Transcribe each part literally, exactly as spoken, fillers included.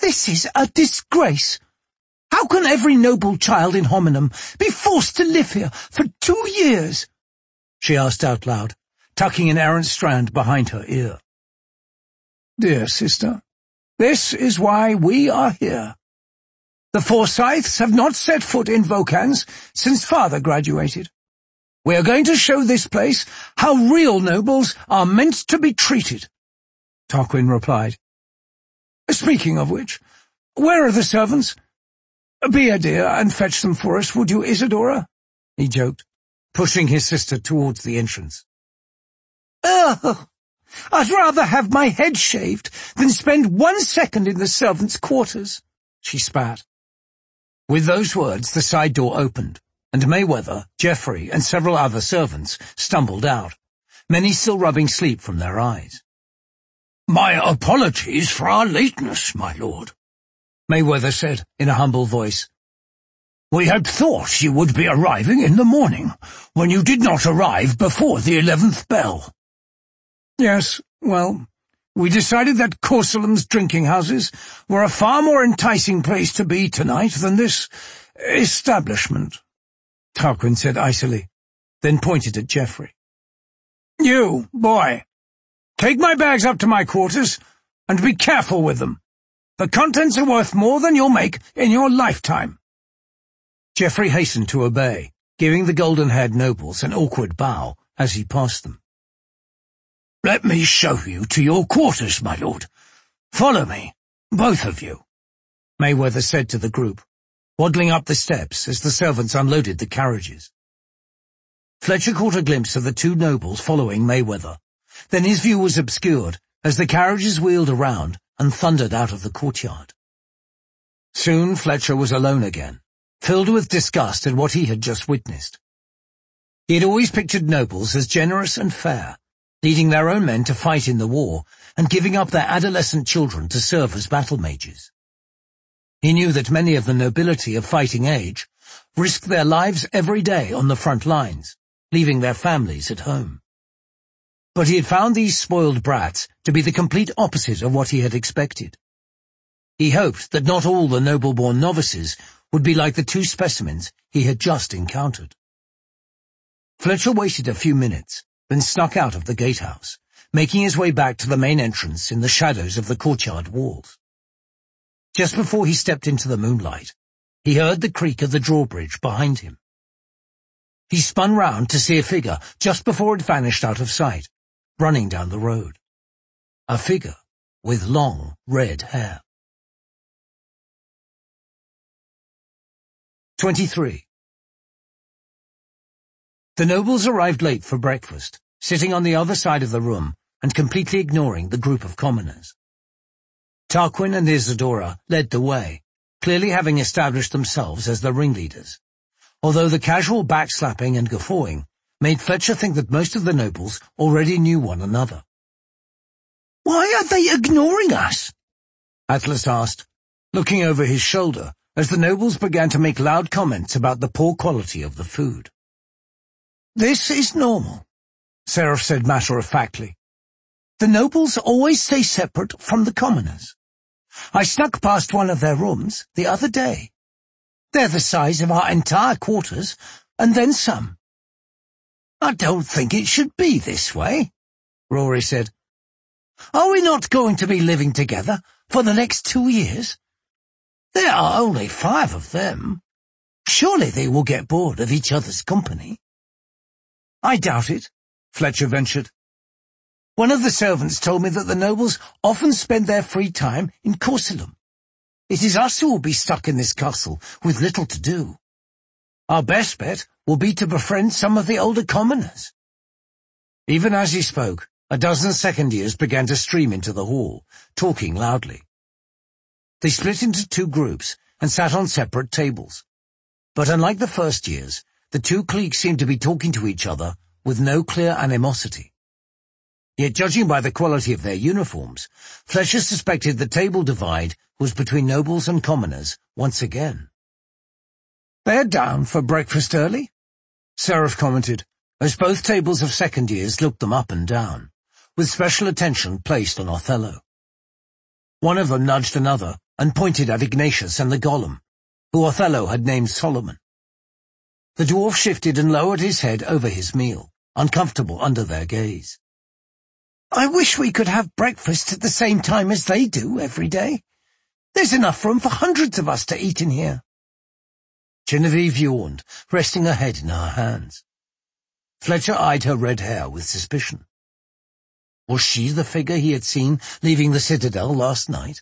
This is a disgrace. How can every noble child in Homenham be forced to live here for two years? She asked out loud, tucking an errant strand behind her ear. Dear sister, this is why we are here. The Forsyths have not set foot in Vaucans since father graduated. We are going to show this place how real nobles are meant to be treated, Tarquin replied. Speaking of which, where are the servants? Be a dear and fetch them for us, would you, Isidora? He joked, pushing his sister towards the entrance. Ugh! I'd rather have my head shaved than spend one second in the servants' quarters, she spat. With those words, the side door opened, and Mayweather, Geoffrey, and several other servants stumbled out, many still rubbing sleep from their eyes. My apologies for our lateness, my lord, Mayweather said in a humble voice. We had thought you would be arriving in the morning, when you did not arrive before the eleventh bell. Yes, well, we decided that Corsolam's drinking houses were a far more enticing place to be tonight than this establishment, Tarquin said icily, then pointed at Geoffrey. You, boy, take my bags up to my quarters, and be careful with them. The contents are worth more than you'll make in your lifetime. Geoffrey hastened to obey, giving the golden-haired nobles an awkward bow as he passed them. Let me show you to your quarters, my lord. Follow me, both of you, Mayweather said to the group, waddling up the steps as the servants unloaded the carriages. Fletcher caught a glimpse of the two nobles following Mayweather. Then his view was obscured as the carriages wheeled around and thundered out of the courtyard. Soon Fletcher was alone again, filled with disgust at what he had just witnessed. He had always pictured nobles as generous and fair, leading their own men to fight in the war and giving up their adolescent children to serve as battle mages. He knew that many of the nobility of fighting age risked their lives every day on the front lines, leaving their families at home. But he had found these spoiled brats to be the complete opposite of what he had expected. He hoped that not all the noble-born novices would be like the two specimens he had just encountered. Fletcher waited a few minutes, then snuck out of the gatehouse, making his way back to the main entrance in the shadows of the courtyard walls. Just before he stepped into the moonlight, he heard the creak of the drawbridge behind him. He spun round to see a figure just before it vanished out of sight, running down the road. A figure with long red hair. twenty-three. The nobles arrived late for breakfast, sitting on the other side of the room and completely ignoring the group of commoners. Tarquin and Isidora led the way, clearly having established themselves as the ringleaders, although the casual backslapping and guffawing made Fletcher think that most of the nobles already knew one another. "Why are they ignoring us?" Atlas asked, looking over his shoulder as the nobles began to make loud comments about the poor quality of the food. "This is normal," Seraph said matter-of-factly. "The nobles always stay separate from the commoners. I snuck past one of their rooms the other day. They're the size of our entire quarters, and then some." "I don't think it should be this way," Rory said. "Are we not going to be living together for the next two years? There are only five of them. Surely they will get bored of each other's company." "I doubt it," Fletcher ventured. "One of the servants told me that the nobles often spend their free time in Corsolam. It is us who will be stuck in this castle with little to do. Our best bet will be to befriend some of the older commoners." Even as he spoke, a dozen second years began to stream into the hall, talking loudly. They split into two groups and sat on separate tables. But unlike the first years, the two cliques seemed to be talking to each other with no clear animosity. Yet judging by the quality of their uniforms, Fletcher suspected the table divide was between nobles and commoners once again. "They're down for breakfast early," Seraph commented, as both tables of second years looked them up and down, with special attention placed on Othello. One of them nudged another and pointed at Ignatius and the golem, who Othello had named Solomon. The dwarf shifted and lowered his head over his meal, uncomfortable under their gaze. "I wish we could have breakfast at the same time as they do every day. There's enough room for hundreds of us to eat in here." Genevieve yawned, resting her head in her hands. Fletcher eyed her red hair with suspicion. Was she the figure he had seen leaving the citadel last night?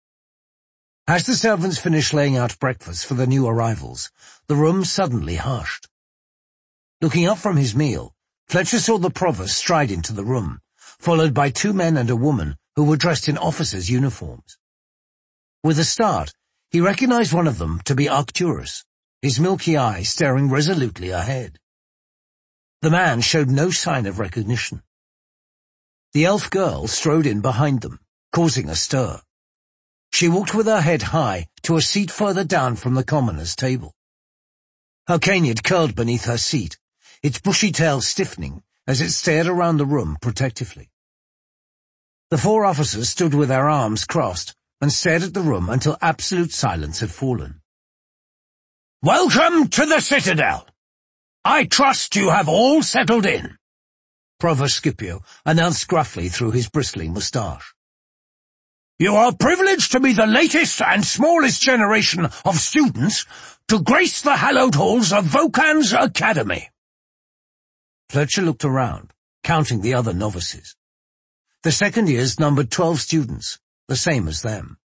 As the servants finished laying out breakfast for the new arrivals, the room suddenly hushed. Looking up from his meal, Fletcher saw the provost stride into the room, followed by two men and a woman who were dressed in officers' uniforms. With a start, he recognized one of them to be Arcturus, his milky eye staring resolutely ahead. The man showed no sign of recognition. The elf girl strode in behind them, causing a stir. She walked with her head high to a seat further down from the commoner's table. Her Caniad curled beneath her seat, its bushy tail stiffening as it stared around the room protectively. The four officers stood with their arms crossed and stared at the room until absolute silence had fallen. "Welcome to the Citadel! I trust you have all settled in," Provost Scipio announced gruffly through his bristling moustache. "You are privileged to be the latest and smallest generation of students to grace the hallowed halls of Vulcan's Academy." Fletcher looked around, counting the other novices. The second years numbered twelve students, the same as them.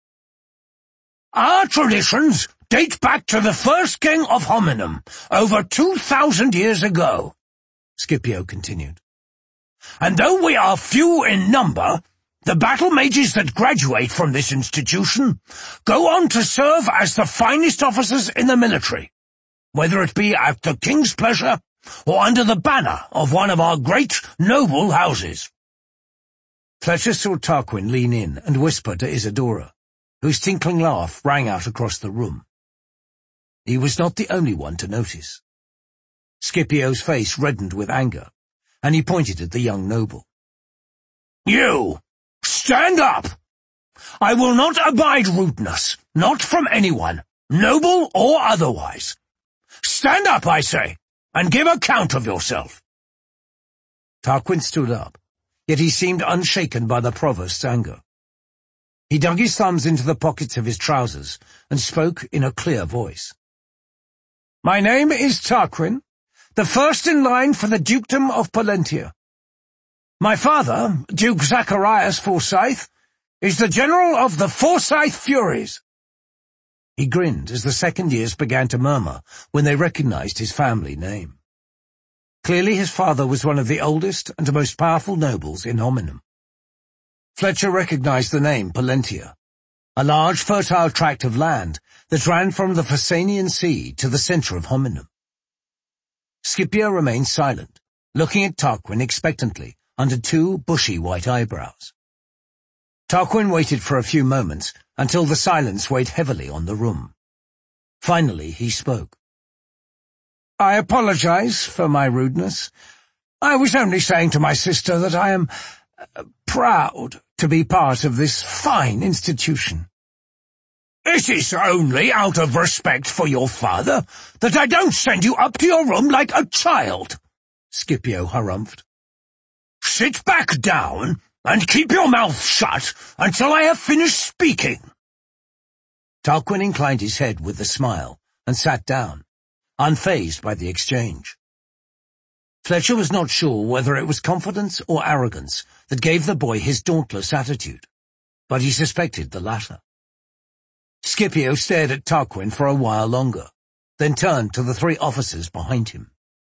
"Our traditions date back to the first king of Hominum, over two thousand years ago," Scipio continued. "And though we are few in number, the battle mages that graduate from this institution go on to serve as the finest officers in the military, whether it be at the king's pleasure or under the banner of one of our great noble houses." Fletcher saw Tarquin lean in and whisper to Isidora, whose tinkling laugh rang out across the room. He was not the only one to notice. Scipio's face reddened with anger, and he pointed at the young noble. "You! Stand up! I will not abide rudeness, not from anyone, noble or otherwise. Stand up, I say, and give account of yourself." Tarquin stood up, yet he seemed unshaken by the provost's anger. He dug his thumbs into the pockets of his trousers and spoke in a clear voice. "My name is Tarquin, the first in line for the dukedom of Pollentia. My father, Duke Zacharias Forsyth, is the general of the Forsyth Furies." He grinned as the second years began to murmur when they recognized his family name. Clearly his father was one of the oldest and most powerful nobles in Hominum. Fletcher recognized the name Pollentia, a large fertile tract of land that ran from the Phasanian Sea to the center of Hominum. Scipio remained silent, looking at Tarquin expectantly under two bushy white eyebrows. Tarquin waited for a few moments until the silence weighed heavily on the room. Finally he spoke. "I apologize for my rudeness. I was only saying to my sister that I am uh, proud to be part of this fine institution." "It is only out of respect for your father that I don't send you up to your room like a child," Scipio harumphed. "Sit back down and keep your mouth shut until I have finished speaking." Tarquin inclined his head with a smile and sat down, unfazed by the exchange. Fletcher was not sure whether it was confidence or arrogance that gave the boy his dauntless attitude, but he suspected the latter. Scipio stared at Tarquin for a while longer, then turned to the three officers behind him.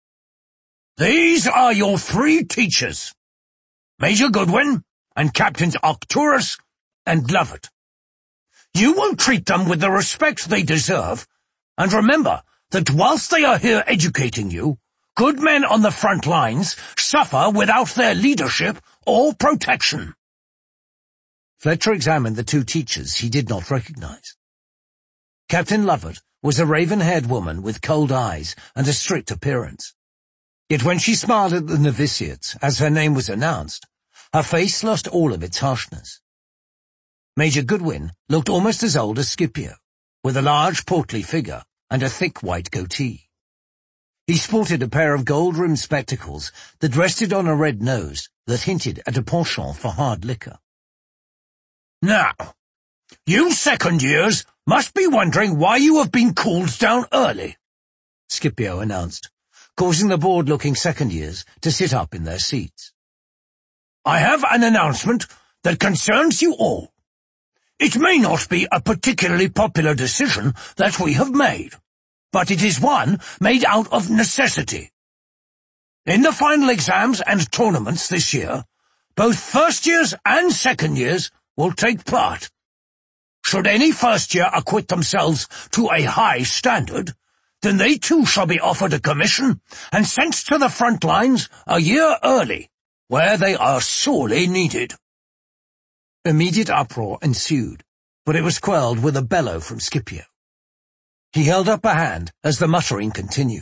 "These are your three teachers, Major Goodwin and Captains Arcturus and Lovett. You will treat them with the respect they deserve, and remember that whilst they are here educating you, good men on the front lines suffer without their leadership or protection." Fletcher examined the two teachers he did not recognize. Captain Lovett was a raven-haired woman with cold eyes and a strict appearance. Yet when she smiled at the novitiates as her name was announced, her face lost all of its harshness. Major Goodwin looked almost as old as Scipio, with a large portly figure and a thick white goatee. He sported a pair of gold-rimmed spectacles that rested on a red nose that hinted at a penchant for hard liquor. "Now, you second years must be wondering why you have been called down early," Scipio announced, causing the bored-looking second years to sit up in their seats. "I have an announcement that concerns you all. It may not be a particularly popular decision that we have made, but it is one made out of necessity. In the final exams and tournaments this year, both first years and second years will take part. Should any first year acquit themselves to a high standard, then they too shall be offered a commission and sent to the front lines a year early, where they are sorely needed." Immediate uproar ensued, but it was quelled with a bellow from Scipio. He held up a hand as the muttering continued.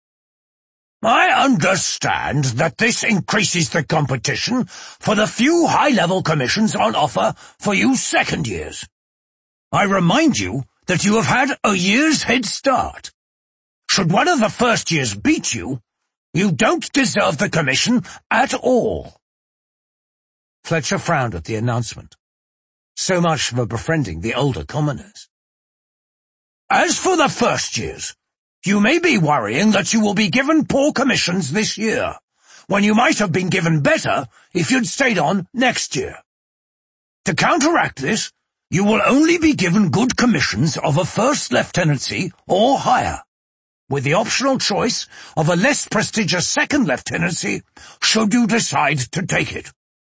"I understand that this increases the competition for the few high-level commissions on offer for you second years. I remind you that you have had a year's head start. Should one of the first years beat you, you don't deserve the commission at all." Fletcher frowned at the announcement. So much for befriending the older commoners. "As for the first years, you may be worrying that you will be given poor commissions this year, when you might have been given better if you'd stayed on next year. To counteract this, you will only be given good commissions of a first lieutenancy or higher, with the optional choice of a less prestigious second lieutenancy should you decide to take it.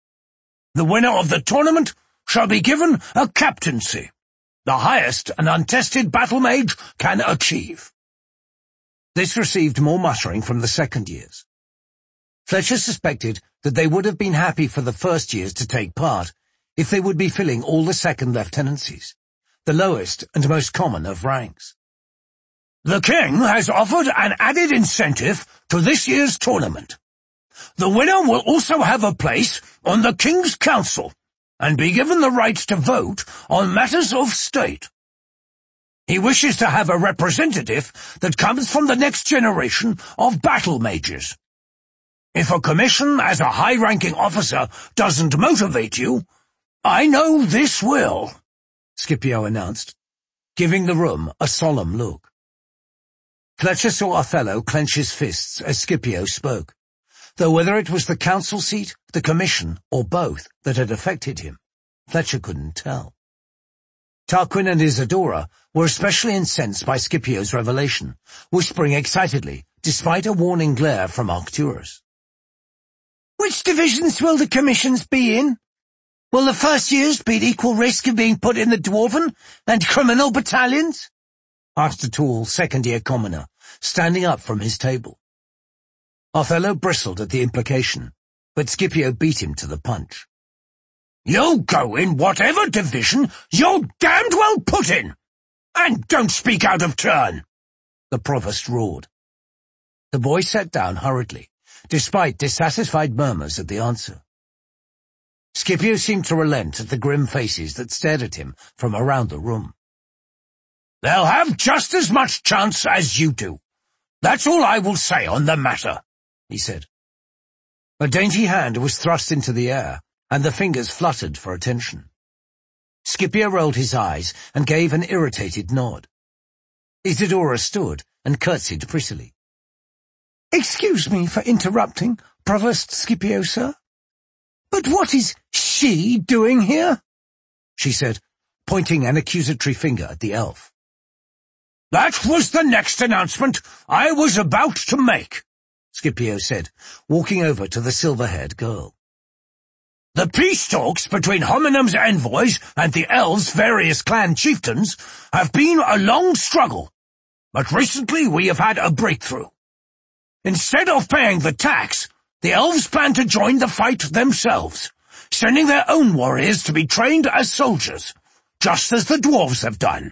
The winner of the tournament shall be given a captaincy, the highest an untested battle mage can achieve." This received more muttering from the second years. Fletcher suspected that they would have been happy for the first years to take part if they would be filling all the second lieutenancies, the lowest and most common of ranks. "The king has offered an added incentive to this year's tournament. The winner will also have a place on the King's Council and be given the right to vote on matters of state. He wishes to have a representative that comes from the next generation of battle mages. If a commission as a high-ranking officer doesn't motivate you, I know this will," Scipio announced, giving the room a solemn look. Fletcher saw Othello clench his fists as Scipio spoke, though whether it was the council seat, the commission, or both that had affected him, Fletcher couldn't tell. Tarquin and Isidora were especially incensed by Scipio's revelation, whispering excitedly, despite a warning glare from Arcturus. "Which divisions will the commissions be in? Will the first years be at equal risk of being put in the dwarven and criminal battalions?" asked a tall second-year commoner, standing up from his table. Othello bristled at the implication, but Scipio beat him to the punch. "You'll go in whatever division you're damned well put in, and don't speak out of turn," the provost roared. The boy sat down hurriedly, despite dissatisfied murmurs at the answer. Scipio seemed to relent at the grim faces that stared at him from around the room. "They'll have just as much chance as you do. That's all I will say on the matter," he said. A dainty hand was thrust into the air, and the fingers fluttered for attention. Scipio rolled his eyes and gave an irritated nod. Isidora stood and curtsied prettily. "Excuse me for interrupting, Provost Scipio, sir. But what is she doing here?" she said, pointing an accusatory finger at the elf. "That was the next announcement I was about to make," Scipio said, walking over to the silver-haired girl. "The peace talks between Homenum's envoys and the elves' various clan chieftains have been a long struggle, but recently we have had a breakthrough. Instead of paying the tax, the elves plan to join the fight themselves, sending their own warriors to be trained as soldiers, just as the dwarves have done."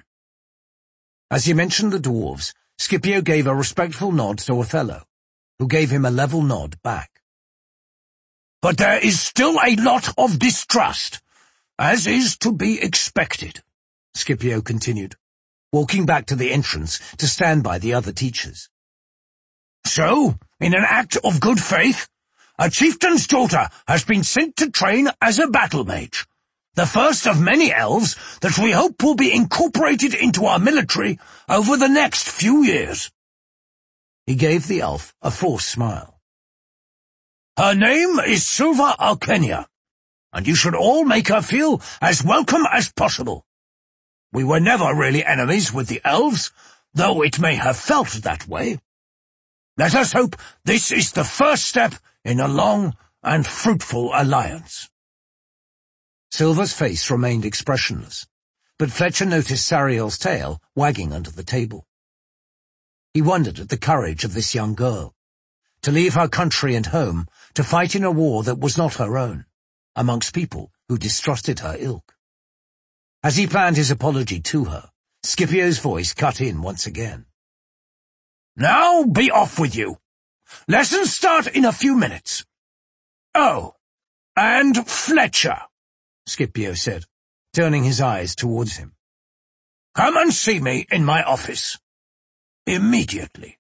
As he mentioned the dwarves, Scipio gave a respectful nod to Othello, who gave him a level nod back. "But there is still a lot of distrust. As is to be expected, Scipio continued, walking back to the entrance to stand by the other teachers. So, in an act of good faith, a chieftain's daughter has been sent to train as a battle mage, the first of many elves that we hope will be incorporated into our military over the next few years. He gave the elf a forced smile. Her name is Silva Alkenia, and you should all make her feel as welcome as possible. We were never really enemies with the elves, though it may have felt that way. Let us hope this is the first step in a long and fruitful alliance. Silva's face remained expressionless, but Fletcher noticed Sariel's tail wagging under the table. He wondered at the courage of this young girl, to leave her country and home to fight in a war that was not her own, amongst people who distrusted her ilk. As he planned his apology to her, Scipio's voice cut in once again. Now be off with you. Lessons start in a few minutes. Oh, and Fletcher, Scipio said, turning his eyes towards him. Come and see me in my office. Immediately.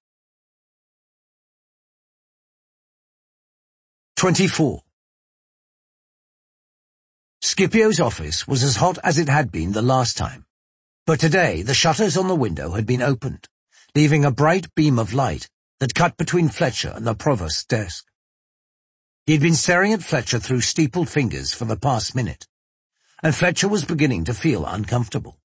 twenty-four. Scipio's office was as hot as it had been the last time, but today the shutters on the window had been opened, leaving a bright beam of light that cut between Fletcher and the provost's desk. He had been staring at Fletcher through steepled fingers for the past minute, and Fletcher was beginning to feel uncomfortable.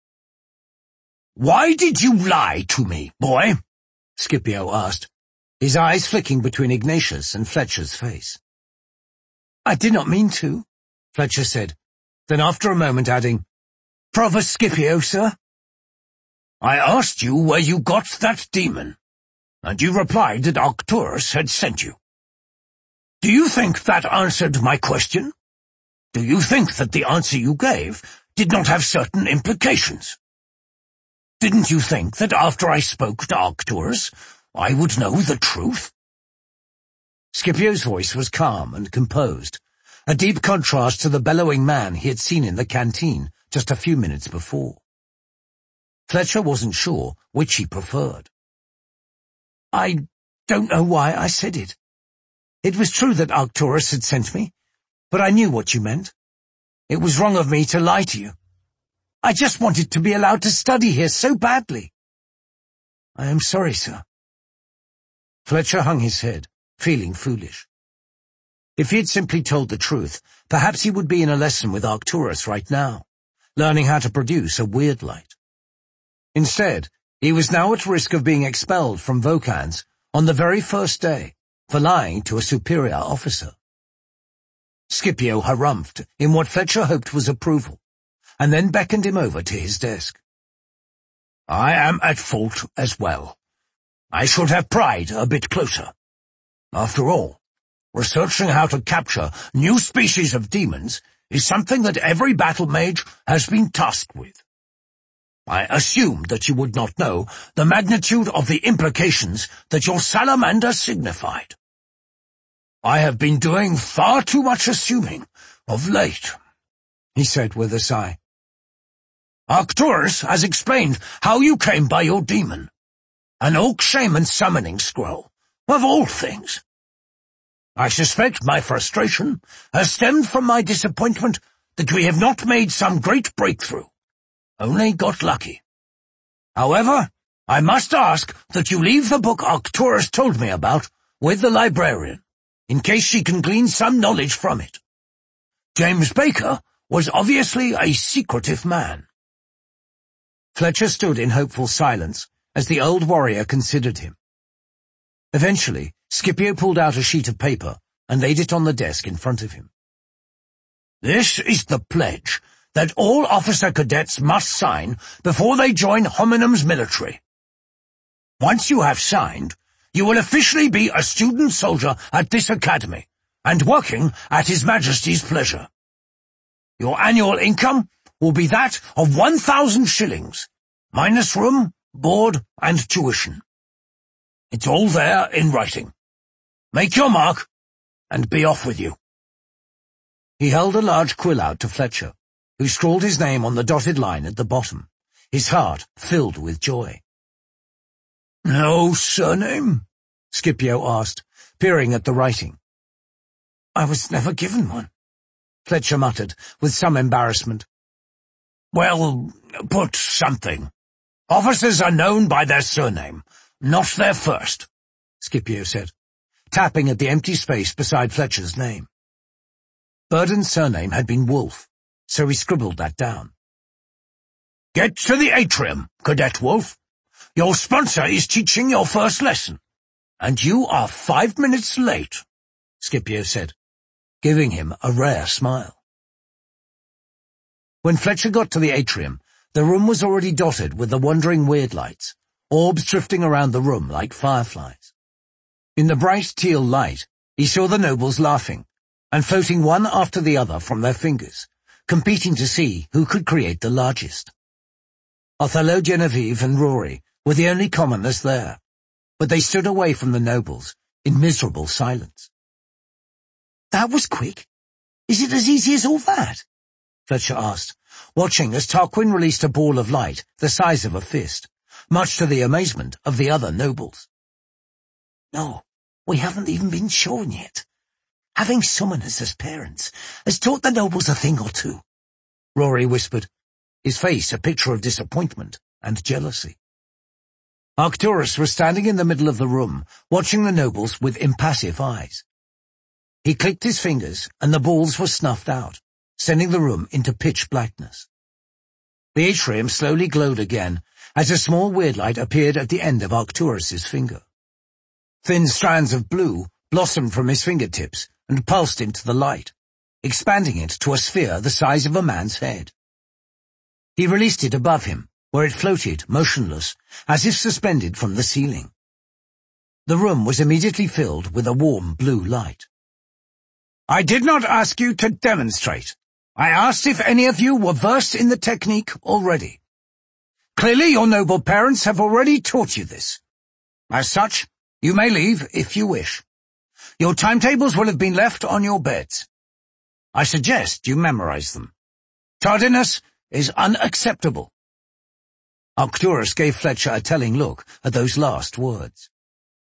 "Why did you lie to me, boy?" Scipio asked, his eyes flicking between Ignatius and Fletcher's face. "I did not mean to," Fletcher said, then after a moment adding, "Provost Scipio, sir?" "I asked you where you got that demon, and you replied that Arcturus had sent you. Do you think that answered my question? Do you think that the answer you gave did not have certain implications? Didn't you think that after I spoke to Arcturus, I would know the truth?" Scipio's voice was calm and composed, a deep contrast to the bellowing man he had seen in the canteen just a few minutes before. Fletcher wasn't sure which he preferred. "I don't know why I said it. It was true that Arcturus had sent me, but I knew what you meant. It was wrong of me to lie to you. I just wanted to be allowed to study here so badly. I am sorry, sir." Fletcher hung his head, feeling foolish. If he had simply told the truth, perhaps he would be in a lesson with Arcturus right now, learning how to produce a weird light. Instead, he was now at risk of being expelled from Vocans on the very first day for lying to a superior officer. Scipio harumphed in what Fletcher hoped was approval, and then beckoned him over to his desk. "I am at fault as well. I should have pried a bit closer. After all, researching how to capture new species of demons is something that every battle mage has been tasked with. I assumed that you would not know the magnitude of the implications that your salamander signified. I have been doing far too much assuming of late," he said with a sigh. "Arcturus has explained how you came by your demon. An oak shaman summoning scroll, of all things. I suspect my frustration has stemmed from my disappointment that we have not made some great breakthrough, only got lucky. However, I must ask that you leave the book Arcturus told me about with the librarian, in case she can glean some knowledge from it. James Baker was obviously a secretive man." Fletcher stood in hopeful silence as the old warrior considered him. Eventually, Scipio pulled out a sheet of paper and laid it on the desk in front of him. "This is the pledge that all officer cadets must sign before they join Hominum's military. Once you have signed, you will officially be a student soldier at this academy, and working at His Majesty's pleasure. Your annual income will be that of one thousand shillings, minus room, board, and tuition. It's all there in writing. Make your mark, and be off with you." He held a large quill out to Fletcher, who scrawled his name on the dotted line at the bottom, his heart filled with joy. "No surname?" Scipio asked, peering at the writing. "I was never given one," Fletcher muttered, with some embarrassment. "Well, put something. Officers are known by their surname, not their first," Scipio said, tapping at the empty space beside Fletcher's name. Burden's surname had been Wolf, so he scribbled that down. "Get to the atrium, Cadet Wolf. Your sponsor is teaching your first lesson, and you are five minutes late," Scipio said, giving him a rare smile. When Fletcher got to the atrium, the room was already dotted with the wandering Weirdlights, orbs drifting around the room like fireflies. In the bright teal light, he saw the nobles laughing, and floating one after the other from their fingers, competing to see who could create the largest. Othello, Genevieve, and Rory were the only commoners there, but they stood away from the nobles in miserable silence. "That was quick. Is it as easy as all that?" Fletcher asked, watching as Tarquin released a ball of light the size of a fist, much to the amazement of the other nobles. "No, we haven't even been shown yet. Having summoners as parents has taught the nobles a thing or two," Rory whispered, his face a picture of disappointment and jealousy. Arcturus was standing in the middle of the room, watching the nobles with impassive eyes. He clicked his fingers, and the balls were snuffed out, sending the room into pitch blackness. The atrium slowly glowed again, as a small Weirdlight appeared at the end of Arcturus's finger. Thin strands of blue blossomed from his fingertips and pulsed into the light, expanding it to a sphere the size of a man's head. He released it above him, where it floated, motionless, as if suspended from the ceiling. The room was immediately filled with a warm blue light. "I did not ask you to demonstrate. I asked if any of you were versed in the technique already. Clearly your noble parents have already taught you this. As such, you may leave if you wish. Your timetables will have been left on your beds. I suggest you memorize them. Tardiness is unacceptable." Arcturus gave Fletcher a telling look at those last words.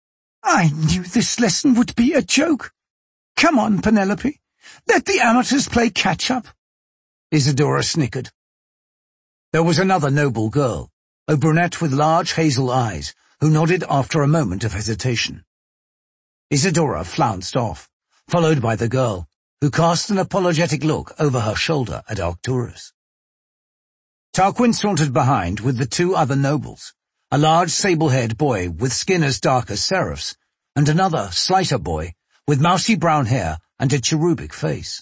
"I knew this lesson would be a joke. Come on, Penelope. Let the amateurs play catch-up." Isadora snickered. There was another noble girl, a brunette with large hazel eyes, who nodded after a moment of hesitation. Isadora flounced off, followed by the girl, who cast an apologetic look over her shoulder at Arcturus. Tarquin sauntered behind with the two other nobles, a large sable-haired boy with skin as dark as Seraph's, and another, slighter boy, with mousy brown hair and a cherubic face.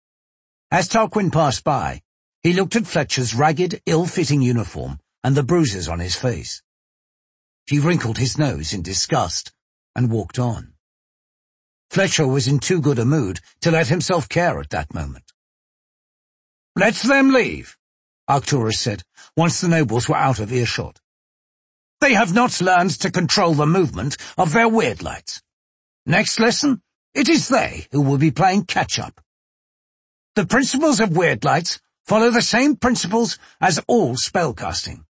As Tarquin passed by, he looked at Fletcher's ragged, ill-fitting uniform and the bruises on his face. He wrinkled his nose in disgust and walked on. Fletcher was in too good a mood to let himself care at that moment. "Let them leave," Arcturus said, once the nobles were out of earshot. "They have not learned to control the movement of their Weirdlights. Next lesson, it is they who will be playing catch-up. The principles of Weirdlights follow the same principles as all spellcasting."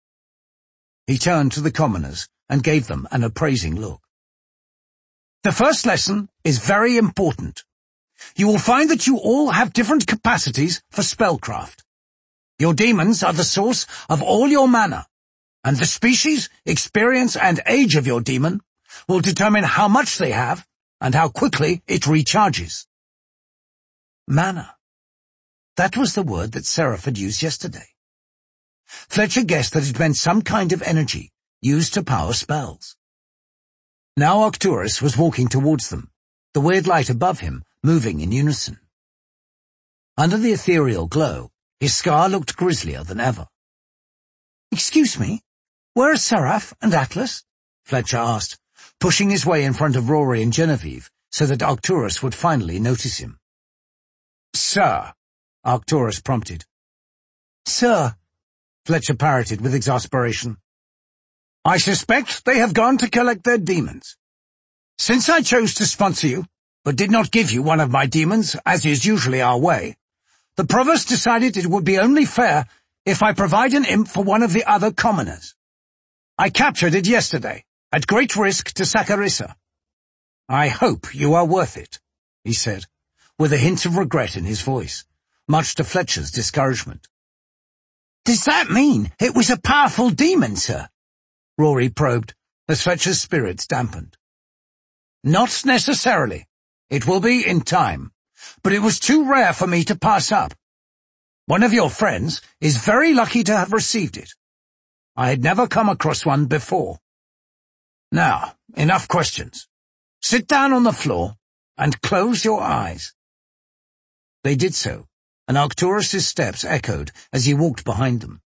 He turned to the commoners and gave them an appraising look. "The first lesson is very important. You will find that you all have different capacities for spellcraft. Your demons are the source of all your mana, and the species, experience, and age of your demon will determine how much they have and how quickly it recharges." Mana. That was the word that Seraph had used yesterday. Fletcher guessed that it meant some kind of energy used to power spells. Now Arcturus was walking towards them, the Weirdlight above him moving in unison. Under the ethereal glow, his scar looked grislier than ever. "Excuse me, where are Seraph and Atlas?" Fletcher asked, pushing his way in front of Rory and Genevieve so that Arcturus would finally notice him. "Sir," Arcturus prompted. "Sir," Fletcher parroted with exasperation. "I suspect they have gone to collect their demons. Since I chose to sponsor you, but did not give you one of my demons, as is usually our way, The provost decided it would be only fair if I provide an imp for one of the other commoners. I captured it yesterday, at great risk to Saccharissa. I hope you are worth it, he said, with a hint of regret in his voice, much to Fletcher's discouragement. Does that mean it was a powerful demon, sir? Rory probed, as Fletcher's spirits dampened. Not necessarily. It will be in time, but it was too rare for me to pass up. One of your friends is very lucky to have received it. I had never come across one before. Now, enough questions. Sit down on the floor and close your eyes. They did so, and Arcturus's steps echoed as he walked behind them.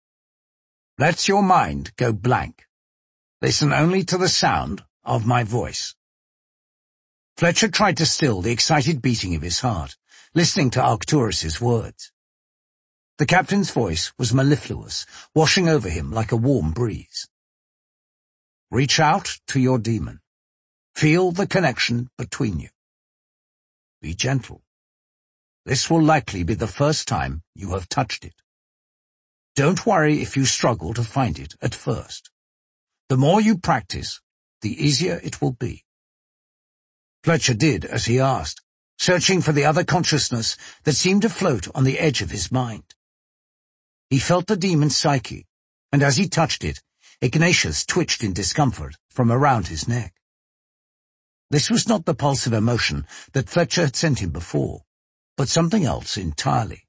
Let your mind go blank. Listen only to the sound of my voice. Fletcher tried to still the excited beating of his heart, listening to Arcturus's words. The captain's voice was mellifluous, washing over him like a warm breeze. Reach out to your demon. Feel the connection between you. Be gentle. This will likely be the first time you have touched it. Don't worry if you struggle to find it at first. The more you practice, the easier it will be. Fletcher did as he asked, searching for the other consciousness that seemed to float on the edge of his mind. He felt the demon's psyche, and as he touched it, Ignatius twitched in discomfort from around his neck. This was not the pulse of emotion that Fletcher had sent him before, but something else entirely.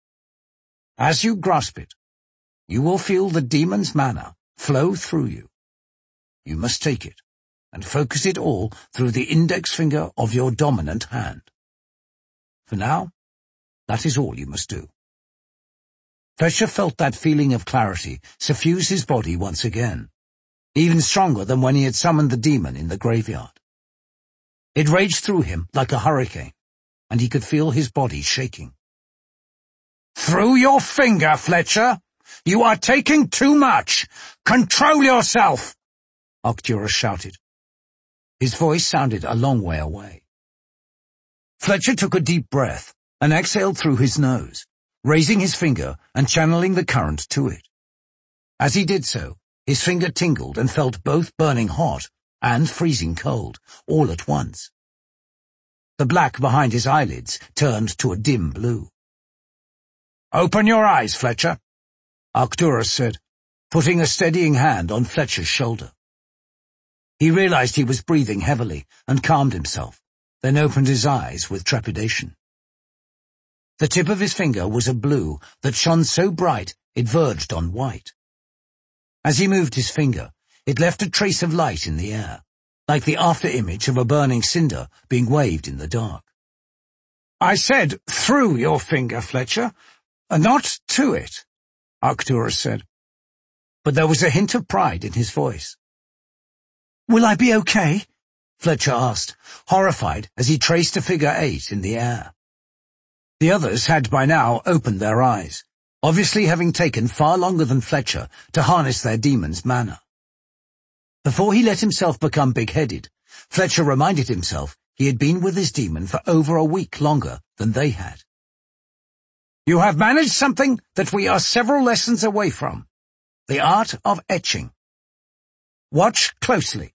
As you grasp it, you will feel the demon's mana flow through you. You must take it, and focus it all through the index finger of your dominant hand. For now, that is all you must do. Fletcher felt that feeling of clarity suffuse his body once again, even stronger than when he had summoned the demon in the graveyard. It raged through him like a hurricane, and he could feel his body shaking. Through your finger, Fletcher! You are taking too much! Control yourself! Arcturus shouted. His voice sounded a long way away. Fletcher took a deep breath and exhaled through his nose, raising his finger and channeling the current to it. As he did so, his finger tingled and felt both burning hot and freezing cold, all at once. The black behind his eyelids turned to a dim blue. Open your eyes, Fletcher, Arcturus said, putting a steadying hand on Fletcher's shoulder. He realized he was breathing heavily and calmed himself, then opened his eyes with trepidation. The tip of his finger was a blue that shone so bright it verged on white. As he moved his finger, it left a trace of light in the air, like the after-image of a burning cinder being waved in the dark. I said through your finger, Fletcher, not to it, Arcturus said. But there was a hint of pride in his voice. Will I be okay? Fletcher asked, horrified as he traced a figure eight in the air. The others had by now opened their eyes, obviously having taken far longer than Fletcher to harness their demon's mana. Before he let himself become big-headed, Fletcher reminded himself he had been with his demon for over a week longer than they had. You have managed something that we are several lessons away from, the art of etching. Watch closely.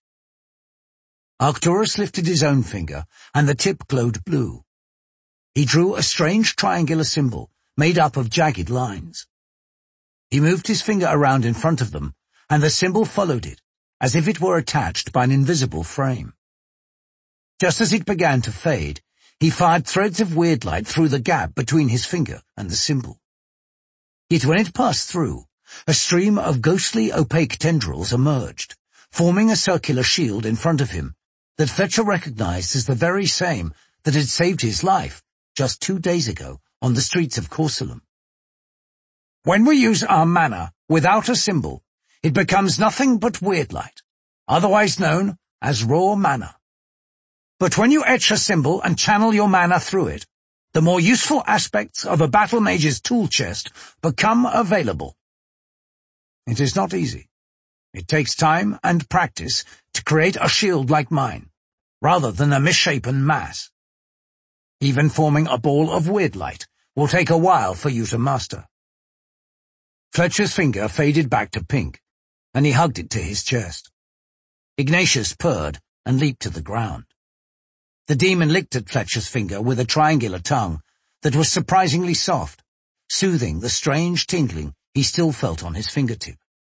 Arcturus lifted his own finger, and the tip glowed blue. He drew a strange triangular symbol made up of jagged lines. He moved his finger around in front of them, and the symbol followed it, as if it were attached by an invisible frame. Just as it began to fade, he fired threads of weird light through the gap between his finger and the symbol. Yet when it passed through, a stream of ghostly opaque tendrils emerged, forming a circular shield in front of him that Fletcher recognized as the very same that had saved his life just two days ago on the streets of Corsulum. When we use our mana without a symbol, it becomes nothing but weird light, otherwise known as raw mana. But when you etch a symbol and channel your mana through it, the more useful aspects of a battle mage's tool chest become available. It is not easy. It takes time and practice to create a shield like mine, rather than a misshapen mass. Even forming a ball of weird light will take a while for you to master. Fletcher's finger faded back to pink, and he hugged it to his chest. Ignatius purred and leaped to the ground. The demon licked at Fletcher's finger with a triangular tongue that was surprisingly soft, soothing the strange tingling he still felt on his fingertip.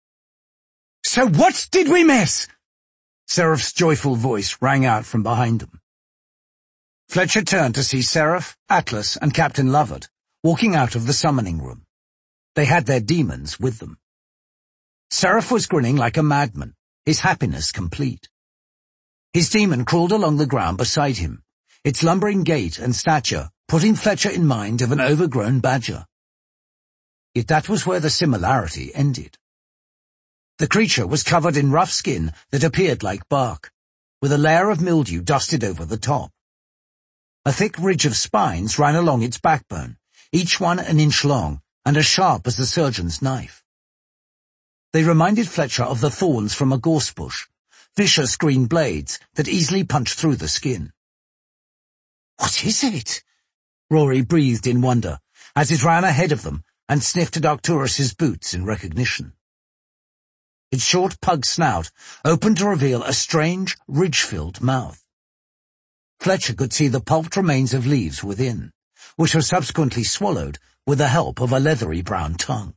"So what did we miss?" Seraph's joyful voice rang out from behind them. Fletcher turned to see Seraph, Atlas, and Captain Lovett walking out of the summoning room. They had their demons with them. Seraph was grinning like a madman, his happiness complete. His demon crawled along the ground beside him, its lumbering gait and stature putting Fletcher in mind of an overgrown badger. Yet that was where the similarity ended. The creature was covered in rough skin that appeared like bark, with a layer of mildew dusted over the top. A thick ridge of spines ran along its backbone, each one an inch long and as sharp as the surgeon's knife. They reminded Fletcher of the thorns from a gorse bush, vicious green blades that easily punched through the skin. "What is it?" Rory breathed in wonder as it ran ahead of them and sniffed at Arcturus's boots in recognition. Its short pug snout opened to reveal a strange, ridge-filled mouth. Fletcher could see the pulped remains of leaves within, which were subsequently swallowed with the help of a leathery brown tongue.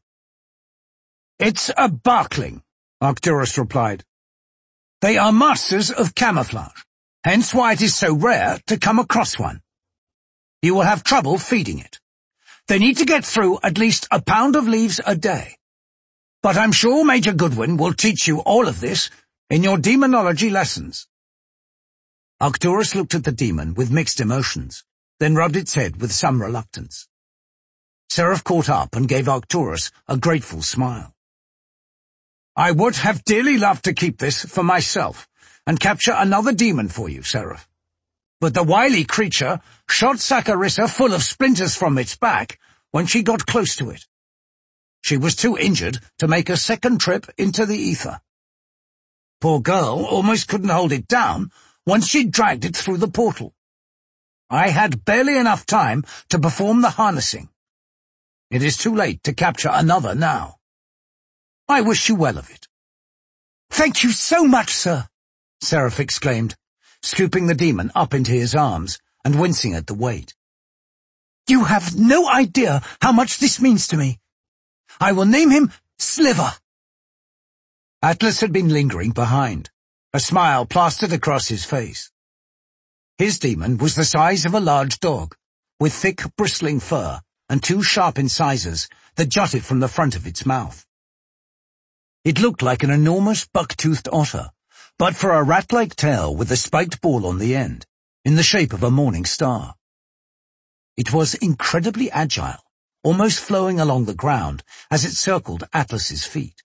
"It's a barkling," Arcturus replied. "They are masters of camouflage, hence why it is so rare to come across one. You will have trouble feeding it. They need to get through at least a pound of leaves a day. But I'm sure Major Goodwin will teach you all of this in your demonology lessons." Arcturus looked at the demon with mixed emotions, then rubbed its head with some reluctance. Seraph caught up and gave Arcturus a grateful smile. "I would have dearly loved to keep this for myself and capture another demon for you, Seraph. But the wily creature shot Saccharissa full of splinters from its back when she got close to it. She was too injured to make a second trip into the ether. Poor girl almost couldn't hold it down once she'd dragged it through the portal. I had barely enough time to perform the harnessing. It is too late to capture another now. I wish you well of it." "Thank you so much, sir," Seraph exclaimed, scooping the demon up into his arms and wincing at the weight. "You have no idea how much this means to me. I will name him Sliver." Atlas had been lingering behind, a smile plastered across his face. His demon was the size of a large dog, with thick, bristling fur and two sharp incisors that jutted from the front of its mouth. It looked like an enormous buck-toothed otter, but for a rat-like tail with a spiked ball on the end, in the shape of a morning star. It was incredibly agile, almost flowing along the ground as it circled Atlas's feet.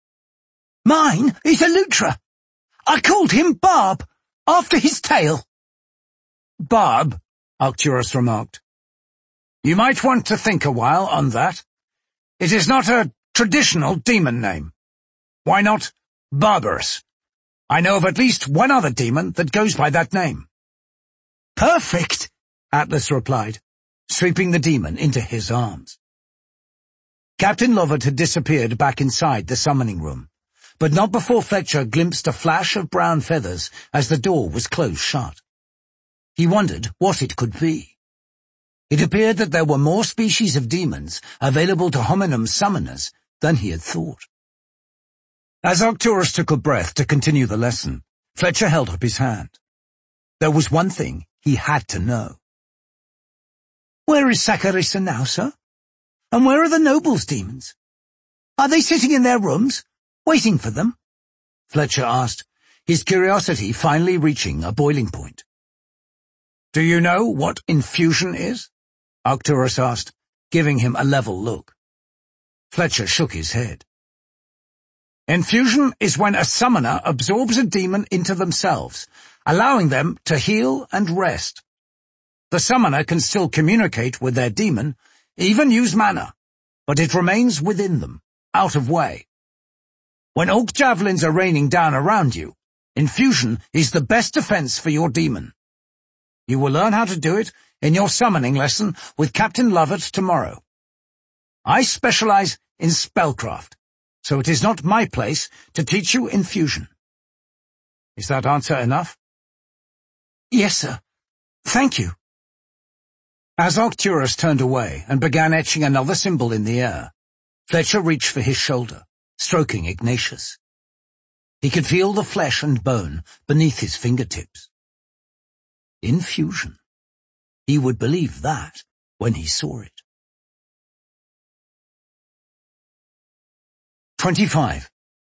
"Mine is a Lutra. I called him Barb, after his tail." "Barb," Arcturus remarked. "You might want to think a while on that. It is not a traditional demon name. Why not Barbarous? I know of at least one other demon that goes by that name." "Perfect," Atlas replied, sweeping the demon into his arms. Captain Lovett had disappeared back inside the summoning room, but not before Fletcher glimpsed a flash of brown feathers as the door was closed shut. He wondered what it could be. It appeared that there were more species of demons available to hominum summoners than he had thought. As Arcturus took a breath to continue the lesson, Fletcher held up his hand. There was one thing he had to know. "Where is Saccharissa now, sir? And where are the nobles' demons? Are they sitting in their rooms, waiting for them?" Fletcher asked, his curiosity finally reaching a boiling point. "Do you know what infusion is?" Arcturus asked, giving him a level look. Fletcher shook his head. "Infusion is when a summoner absorbs a demon into themselves, allowing them to heal and rest. The summoner can still communicate with their demon, even use mana, but it remains within them, out of way. When orc javelins are raining down around you, infusion is the best defense for your demon. You will learn how to do it in your summoning lesson with Captain Lovett tomorrow. I specialize in spellcraft, so it is not my place to teach you infusion. Is that answer enough? Yes, sir. Thank you. As Arcturus turned away and began etching another symbol in the air, Fletcher reached for his shoulder, stroking Ignatius. He could feel the flesh and bone beneath his fingertips. Infusion. He would believe that when he saw it. twenty-five.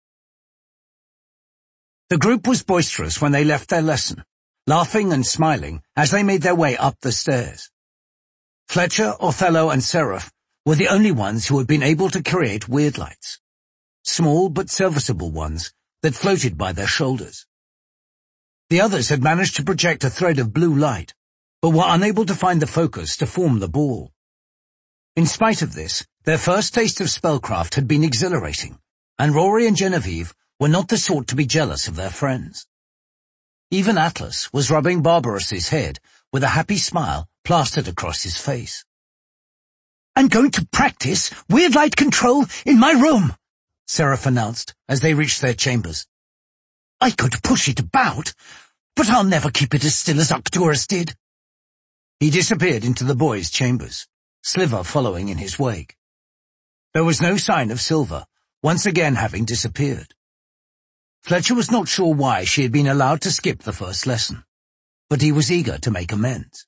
The group was boisterous when they left their lesson, laughing and smiling as they made their way up the stairs. Fletcher, Othello, and Seraph were the only ones who had been able to create weird lights, small but serviceable ones that floated by their shoulders. The others had managed to project a thread of blue light, but were unable to find the focus to form the ball. In spite of this, their first taste of spellcraft had been exhilarating, and Rory and Genevieve were not the sort to be jealous of their friends. Even Atlas was rubbing Barbaros's head with a happy smile plastered across his face. "I'm going to practice weird light control in my room," Seraph announced as they reached their chambers. "I could push it about, but I'll never keep it as still as Arcturus did." He disappeared into the boys' chambers, Sliver following in his wake. There was no sign of Silver, once again having disappeared. Fletcher was not sure why she had been allowed to skip the first lesson, but he was eager to make amends.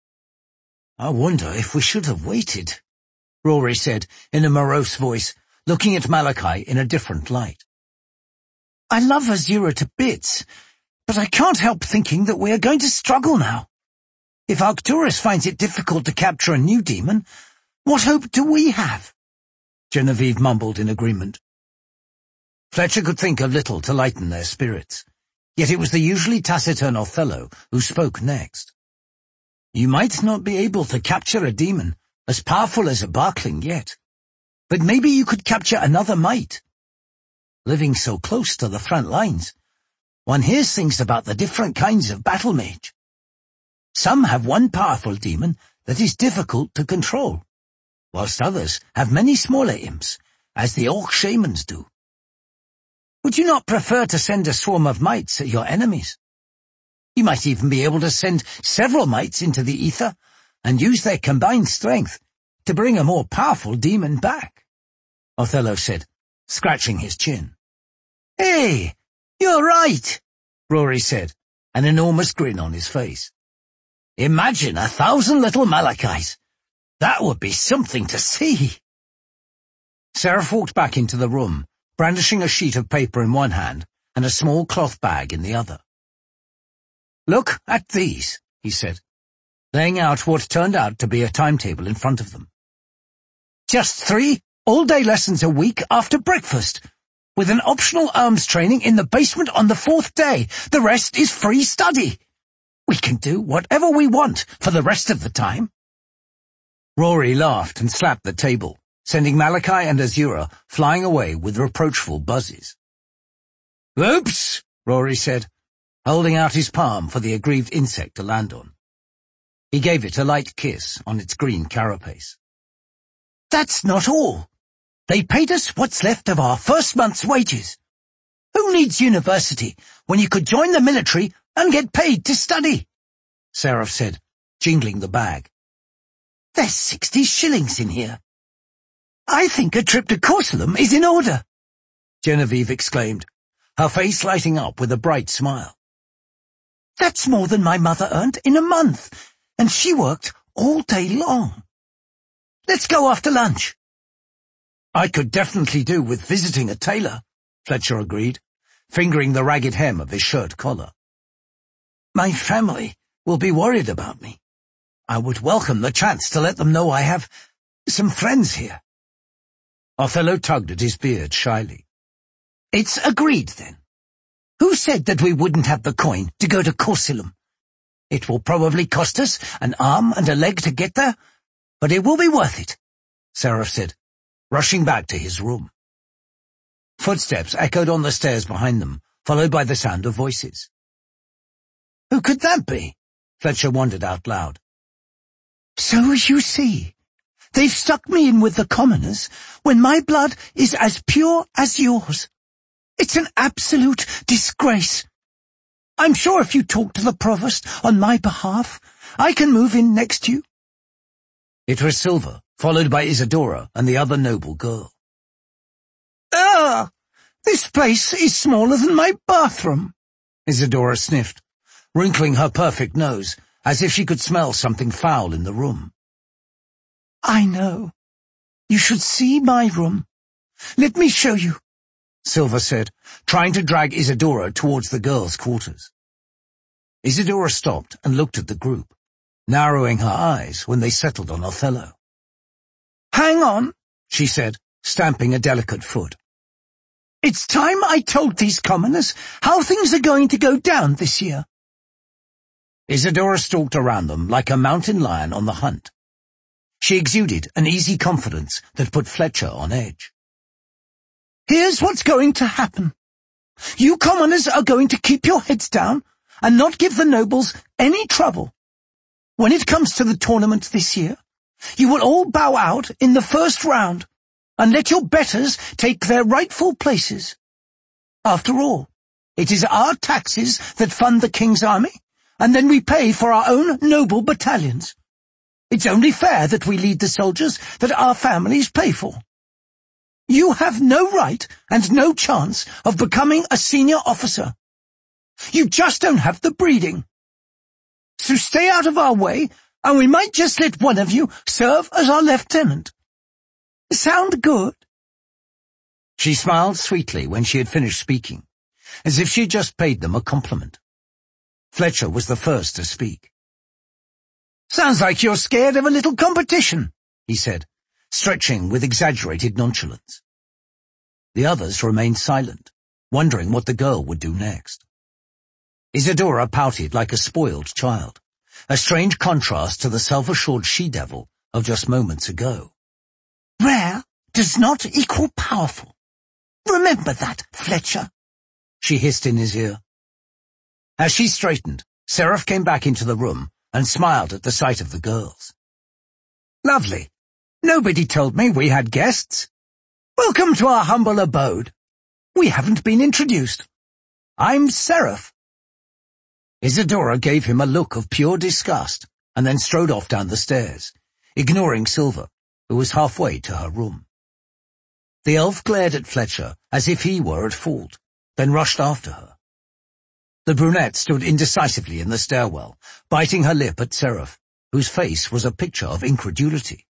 "I wonder if we should have waited," Rory said in a morose voice, looking at Malachi in a different light. "I love Azura to bits, but I can't help thinking that we are going to struggle now. If Arcturus finds it difficult to capture a new demon, what hope do we have?" Genevieve mumbled in agreement. Fletcher could think of little to lighten their spirits, yet it was the usually taciturn Othello who spoke next. "You might not be able to capture a demon as powerful as a Barkling yet, but maybe you could capture another Might. Living so close to the front lines, one hears things about the different kinds of battle mage. Some have one powerful demon that is difficult to control, whilst others have many smaller imps, as the Orc shamans do. Would you not prefer to send a swarm of mites at your enemies? You might even be able to send several mites into the ether and use their combined strength to bring a more powerful demon back," Othello said, scratching his chin. "Hey, you're right," Rory said, an enormous grin on his face. "Imagine a thousand little Malachis. That would be something to see." Seraph walked back into the room, brandishing a sheet of paper in one hand and a small cloth bag in the other. "Look at these," he said, laying out what turned out to be a timetable in front of them. "Just three all-day lessons a week after breakfast, with an optional arms training in the basement on the fourth day. The rest is free study. We can do whatever we want for the rest of the time." Rory laughed and slapped the table, sending Malachi and Azura flying away with reproachful buzzes. "Oops," Rory said, holding out his palm for the aggrieved insect to land on. He gave it a light kiss on its green carapace. "That's not all. They paid us what's left of our first month's wages. Who needs university when you could join the military and get paid to study?" Seraph said, jingling the bag. "There's sixty shillings in here." "I think a trip to Corsulum is in order," Genevieve exclaimed, her face lighting up with a bright smile. "That's more than my mother earned in a month, and she worked all day long. Let's go after lunch." "I could definitely do with visiting a tailor," Fletcher agreed, fingering the ragged hem of his shirt collar. "My family will be worried about me. I would welcome the chance to let them know I have some friends here." Othello tugged at his beard shyly. "It's agreed, then. Who said that we wouldn't have the coin to go to Corsulum? It will probably cost us an arm and a leg to get there, but it will be worth it," Seraph said, rushing back to his room. Footsteps echoed on the stairs behind them, followed by the sound of voices. "Who could that be?" Fletcher wondered out loud. So you see, they've stuck me in with the commoners when my blood is as pure as yours. It's an absolute disgrace. I'm sure if you talk to the provost on my behalf, I can move in next to you. It was Silver, followed by Isidora and the other noble girl. Ugh! This place is smaller than my bathroom, Isidora sniffed, wrinkling her perfect nose as if she could smell something foul in the room. I know. You should see my room. Let me show you, Silver said, trying to drag Isidora towards the girls' quarters. Isidora stopped and looked at the group, narrowing her eyes when they settled on Othello. Hang on, she said, stamping a delicate foot. It's time I told these commoners how things are going to go down this year. Isidora stalked around them like a mountain lion on the hunt. She exuded an easy confidence that put Fletcher on edge. Here's what's going to happen. You commoners are going to keep your heads down and not give the nobles any trouble. When it comes to the tournament this year, you will all bow out in the first round and let your betters take their rightful places. After all, it is our taxes that fund the king's army, and then we pay for our own noble battalions. It's only fair that we lead the soldiers that our families pay for. You have no right and no chance of becoming a senior officer. You just don't have the breeding. So stay out of our way, and we might just let one of you serve as our lieutenant. Sound good? She smiled sweetly when she had finished speaking, as if she had just paid them a compliment. Fletcher was the first to speak. Sounds like you're scared of a little competition, he said, stretching with exaggerated nonchalance. The others remained silent, wondering what the girl would do next. Isidora pouted like a spoiled child, a strange contrast to the self-assured she-devil of just moments ago. Rare does not equal powerful. Remember that, Fletcher, she hissed in his ear. As she straightened, Seraph came back into the room and smiled at the sight of the girls. Lovely. Nobody told me we had guests. Welcome to our humble abode. We haven't been introduced. I'm Seraph. Isidora gave him a look of pure disgust and then strode off down the stairs, ignoring Silver, who was halfway to her room. The elf glared at Fletcher as if he were at fault, then rushed after her. The brunette stood indecisively in the stairwell, biting her lip at Seraph, whose face was a picture of incredulity.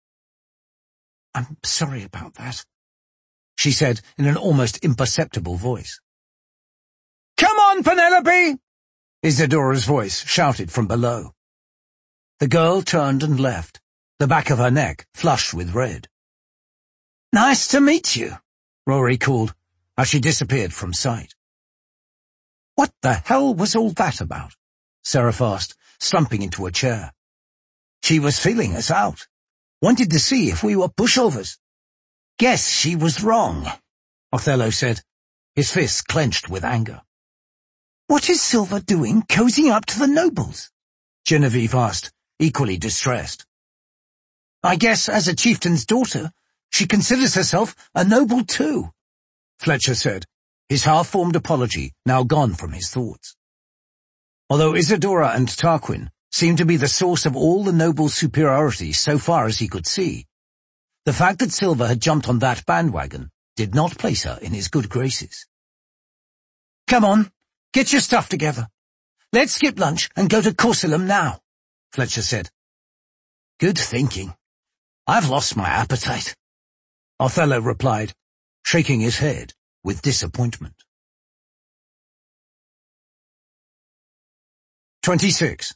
I'm sorry about that, she said in an almost imperceptible voice. Come on, Penelope! Isidora's voice shouted from below. The girl turned and left, the back of her neck flushed with red. Nice to meet you, Rory called, as she disappeared from sight. What the hell was all that about? Seraph asked, slumping into a chair. She was feeling us out. Wanted to see if we were pushovers. Guess she was wrong, Othello said, his fists clenched with anger. What is Silver doing cozying up to the nobles? Genevieve asked, equally distressed. I guess as a chieftain's daughter, she considers herself a noble too, Fletcher said, his half-formed apology now gone from his thoughts. Although Isidora and Tarquin seemed to be the source of all the noble superiority so far as he could see, the fact that Silver had jumped on that bandwagon did not place her in his good graces. Come on, get your stuff together. Let's skip lunch and go to Corsulum now, Fletcher said. Good thinking. I've lost my appetite, Othello replied, shaking his head with disappointment. twenty-six.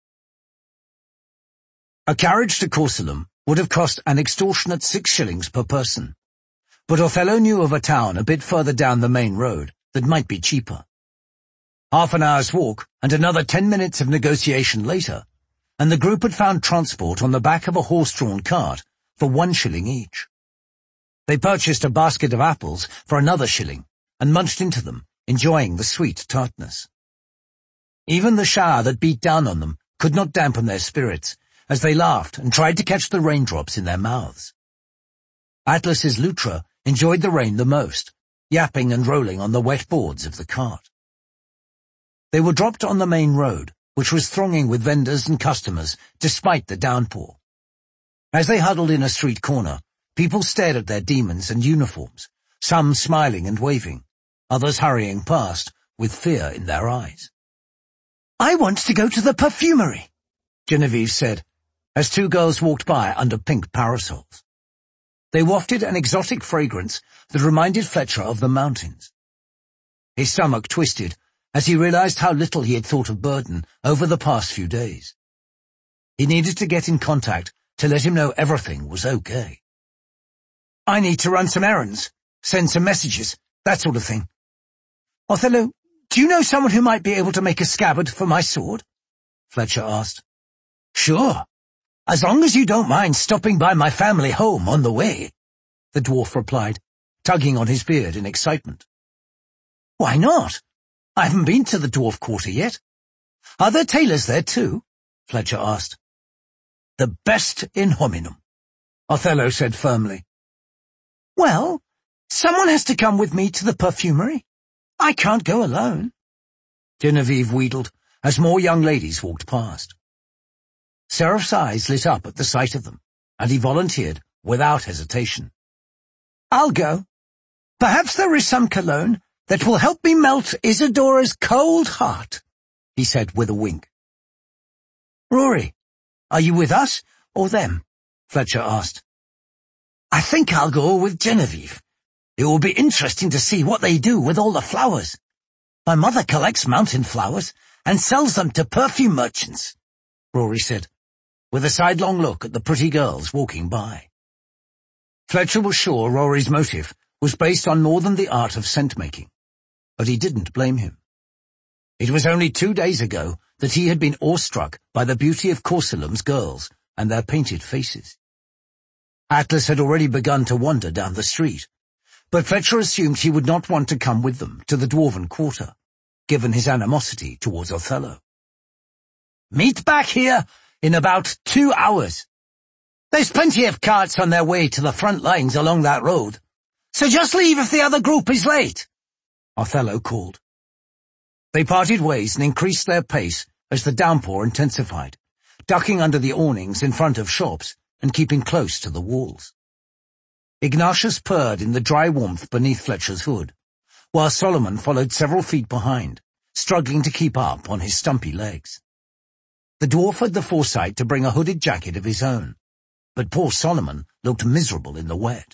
A carriage to Corsulum would have cost an extortionate six shillings per person, but Othello knew of a town a bit further down the main road that might be cheaper. Half an hour's walk and another ten minutes of negotiation later, and the group had found transport on the back of a horse-drawn cart for one shilling each. They purchased a basket of apples for another shilling and munched into them, enjoying the sweet tartness. Even the shower that beat down on them could not dampen their spirits as they laughed and tried to catch the raindrops in their mouths. Atlas's Lutra enjoyed the rain the most, yapping and rolling on the wet boards of the cart. They were dropped on the main road, which was thronging with vendors and customers despite the downpour. As they huddled in a street corner, people stared at their demons and uniforms, some smiling and waving, others hurrying past with fear in their eyes. "I want to go to the perfumery," Genevieve said, as two girls walked by under pink parasols. They wafted an exotic fragrance that reminded Fletcher of the mountains. His stomach twisted as he realized how little he had thought of Burden over the past few days. He needed to get in contact to let him know everything was okay. "I need to run some errands, send some messages, that sort of thing. Othello, do you know someone who might be able to make a scabbard for my sword?" Fletcher asked. "Sure, as long as you don't mind stopping by my family home on the way," the dwarf replied, tugging on his beard in excitement. "Why not? I haven't been to the dwarf quarter yet. Are there tailors there too?" Fletcher asked. "The best in Hominum," Othello said firmly. "Well, someone has to come with me to the perfumery. I can't go alone," Genevieve wheedled as more young ladies walked past. Seraph's eyes lit up at the sight of them, and he volunteered without hesitation. "I'll go. Perhaps there is some cologne that will help me melt Isadora's cold heart," he said with a wink. "Rory, are you with us or them?" Fletcher asked. "I think I'll go with Genevieve. It will be interesting to see what they do with all the flowers. My mother collects mountain flowers and sells them to perfume merchants," Rory said, with a sidelong look at the pretty girls walking by. Fletcher was sure Rory's motive was based on more than the art of scent-making, but he didn't blame him. It was only two days ago that he had been awestruck by the beauty of Corsulum's girls and their painted faces. Atlas had already begun to wander down the street, but Fletcher assumed he would not want to come with them to the dwarven quarter, given his animosity towards Othello. "Meet back here in about two hours. There's plenty of carts on their way to the front lines along that road, so just leave if the other group is late," Othello called. They parted ways and increased their pace as the downpour intensified, ducking under the awnings in front of shops and keeping close to the walls. Ignatius purred in the dry warmth beneath Fletcher's hood, while Solomon followed several feet behind, struggling to keep up on his stumpy legs. The dwarf had the foresight to bring a hooded jacket of his own, but poor Solomon looked miserable in the wet.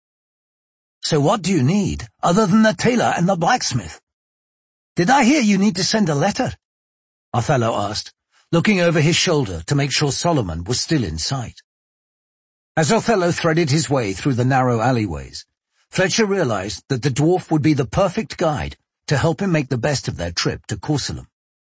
"So what do you need, other than the tailor and the blacksmith? Did I hear you need to send a letter?" Othello asked, looking over his shoulder to make sure Solomon was still in sight. As Othello threaded his way through the narrow alleyways, Fletcher realized that the dwarf would be the perfect guide to help him make the best of their trip to Corsulum.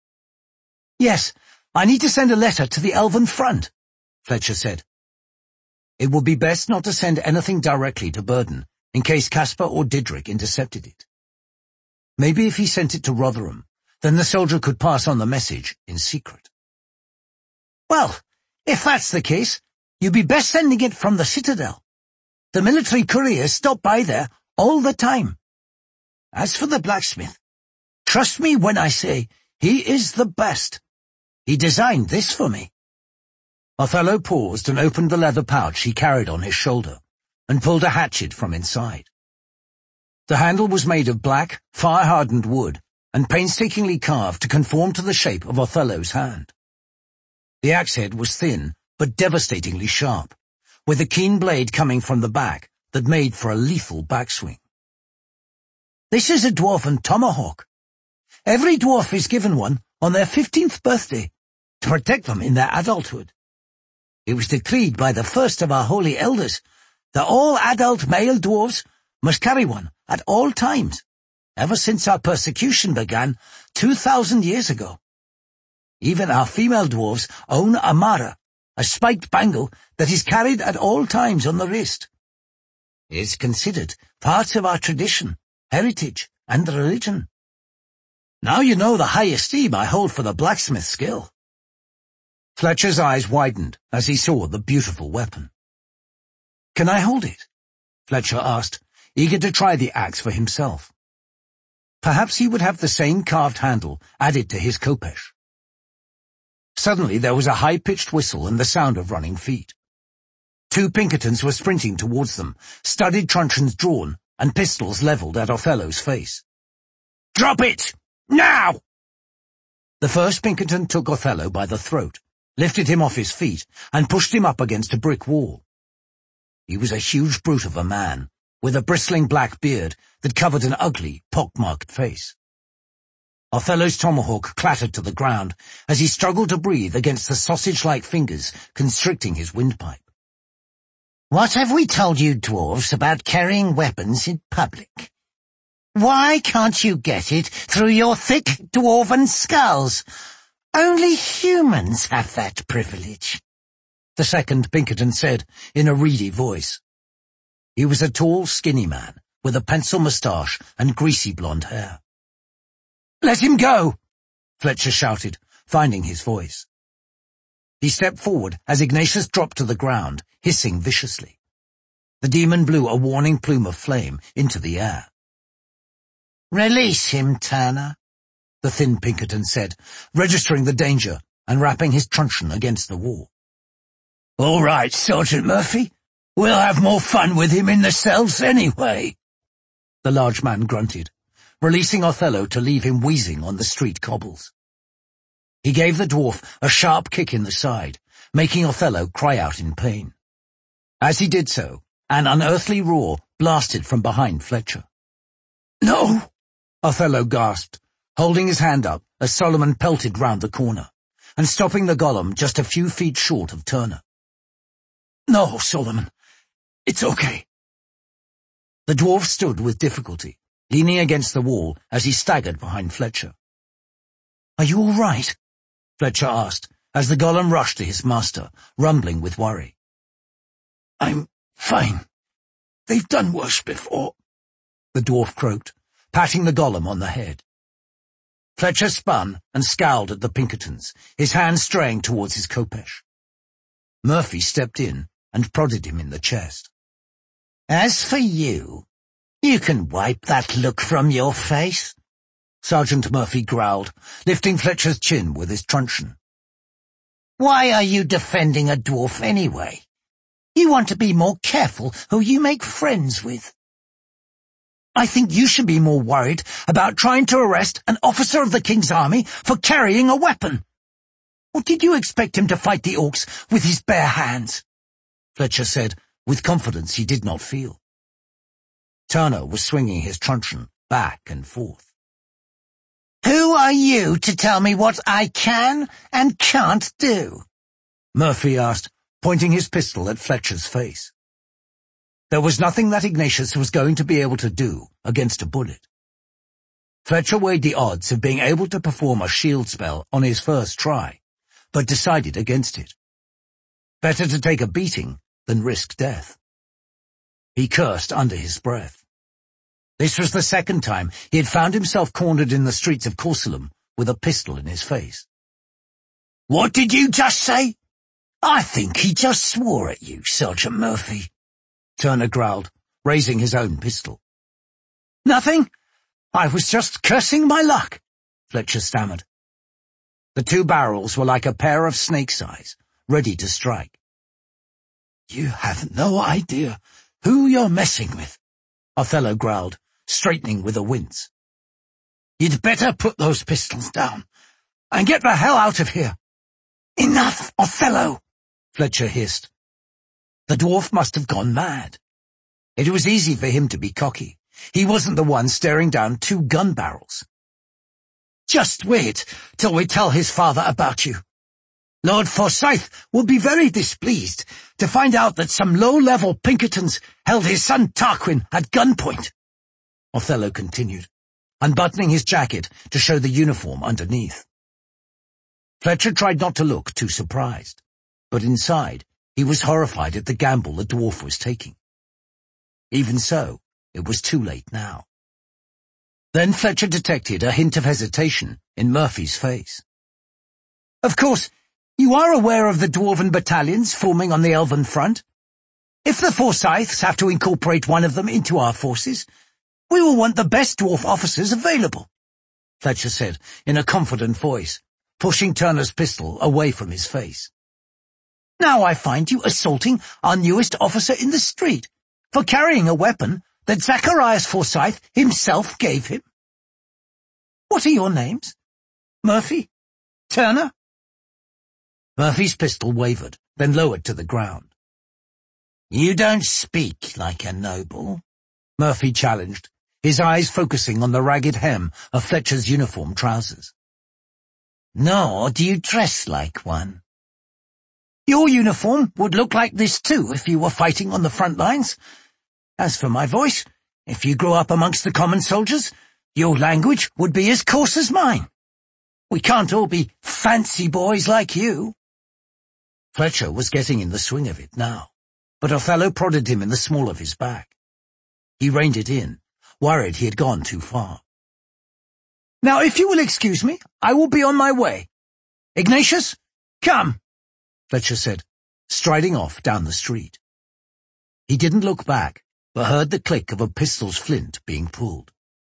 "Yes, I need to send a letter to the Elven Front," Fletcher said. It would be best not to send anything directly to Burden, in case Caspar or Didrik intercepted it. Maybe if he sent it to Rotherham, then the soldier could pass on the message in secret. "Well, if that's the case, you'd be best sending it from the Citadel. The military couriers stop by there all the time. As for the blacksmith, trust me when I say he is the best. He designed this for me." Othello paused and opened the leather pouch he carried on his shoulder and pulled a hatchet from inside. The handle was made of black, fire-hardened wood and painstakingly carved to conform to the shape of Othello's hand. The axe head was thin but devastatingly sharp, with a keen blade coming from the back that made for a lethal backswing. "This is a dwarven tomahawk. Every dwarf is given one on their fifteenth birthday to protect them in their adulthood. It was decreed by the first of our holy elders that all adult male dwarves must carry one at all times, ever since our persecution began two thousand years ago. Even our female dwarves own a mara, a spiked bangle that is carried at all times on the wrist. It is considered part of our tradition, heritage, and religion. Now you know the high esteem I hold for the blacksmith skill." Fletcher's eyes widened as he saw the beautiful weapon. "Can I hold it?" Fletcher asked, eager to try the axe for himself. Perhaps he would have the same carved handle added to his khopesh. Suddenly there was a high-pitched whistle and the sound of running feet. Two Pinkertons were sprinting towards them, studded truncheons drawn and pistols levelled at Othello's face. "Drop it! Now!" The first Pinkerton took Othello by the throat, lifted him off his feet, and pushed him up against a brick wall. He was a huge brute of a man, with a bristling black beard that covered an ugly, pock-marked face. Othello's tomahawk clattered to the ground as he struggled to breathe against the sausage-like fingers constricting his windpipe. "What have we told you dwarves about carrying weapons in public? Why can't you get it through your thick dwarven skulls? Only humans have that privilege," the second Pinkerton said in a reedy voice. He was a tall, skinny man with a pencil moustache and greasy blonde hair. "Let him go!" Fletcher shouted, finding his voice. He stepped forward as Ignatius dropped to the ground, hissing viciously. The demon blew a warning plume of flame into the air. "Release him, Turner," the thin Pinkerton said, registering the danger and rapping his truncheon against the wall. "All right, Sergeant Murphy. We'll have more fun with him in the cells anyway," the large man grunted, releasing Othello to leave him wheezing on the street cobbles. He gave the dwarf a sharp kick in the side, making Othello cry out in pain. As he did so, an unearthly roar blasted from behind Fletcher. "No!" Othello gasped, holding his hand up as Solomon pelted round the corner, and stopping the golem just a few feet short of Turner. "No, Solomon. It's okay." The dwarf stood with difficulty, leaning against the wall as he staggered behind Fletcher. "Are you all right?" Fletcher asked, as the golem rushed to his master, rumbling with worry. "I'm fine. They've done worse before," the dwarf croaked, patting the golem on the head. Fletcher spun and scowled at the Pinkertons, his hand straying towards his khopesh. Murphy stepped in and prodded him in the chest. "As for you, you can wipe that look from your face," Sergeant Murphy growled, lifting Fletcher's chin with his truncheon. "Why are you defending a dwarf anyway? You want to be more careful who you make friends with." "I think you should be more worried about trying to arrest an officer of the King's army for carrying a weapon. Or did you expect him to fight the orcs with his bare hands?" Fletcher said, with confidence he did not feel. Turner was swinging his truncheon back and forth. "Who are you to tell me what I can and can't do?" Murphy asked, pointing his pistol at Fletcher's face. There was nothing that Ignatius was going to be able to do against a bullet. Fletcher weighed the odds of being able to perform a shield spell on his first try, but decided against it. Better to take a beating than risk death. He cursed under his breath. This was the second time he had found himself cornered in the streets of Corsulum with a pistol in his face. "What did you just say?" "I think he just swore at you, Sergeant Murphy," Turner growled, raising his own pistol. "Nothing. I was just cursing my luck," Fletcher stammered. The two barrels were like a pair of snake's eyes, ready to strike. "You have no idea who you're messing with," Othello growled, straightening with a wince. "You'd better put those pistols down and get the hell out of here." "Enough, Othello," Fletcher hissed. The dwarf must have gone mad. It was easy for him to be cocky. He wasn't the one staring down two gun barrels. "Just wait till we tell his father about you. Lord Forsyth will be very displeased to find out that some low-level Pinkertons held his son Tarquin at gunpoint," Othello continued, unbuttoning his jacket to show the uniform underneath. Fletcher tried not to look too surprised, but inside he was horrified at the gamble the dwarf was taking. Even so, it was too late now. Then Fletcher detected a hint of hesitation in Murphy's face. "Of course, You are aware of the dwarven battalions forming on the elven front? If the Forsyths have to incorporate one of them into our forces, we will want the best dwarf officers available, Fletcher said in a confident voice, pushing Turner's pistol away from his face. Now I find you assaulting our newest officer in the street for carrying a weapon that Zacharias Forsyth himself gave him. What are your names? Murphy? Turner? Murphy's pistol wavered, then lowered to the ground. You don't speak like a noble, Murphy challenged, his eyes focusing on the ragged hem of Fletcher's uniform trousers. Nor do you dress like one. Your uniform would look like this too if you were fighting on the front lines. As for my voice, if you grew up amongst the common soldiers, your language would be as coarse as mine. We can't all be fancy boys like you. Fletcher was getting in the swing of it now, but Othello prodded him in the small of his back. He reined it in, worried he had gone too far. Now, if you will excuse me, I will be on my way. Ignatius, come, Fletcher said, striding off down the street. He didn't look back, but heard the click of a pistol's flint being pulled.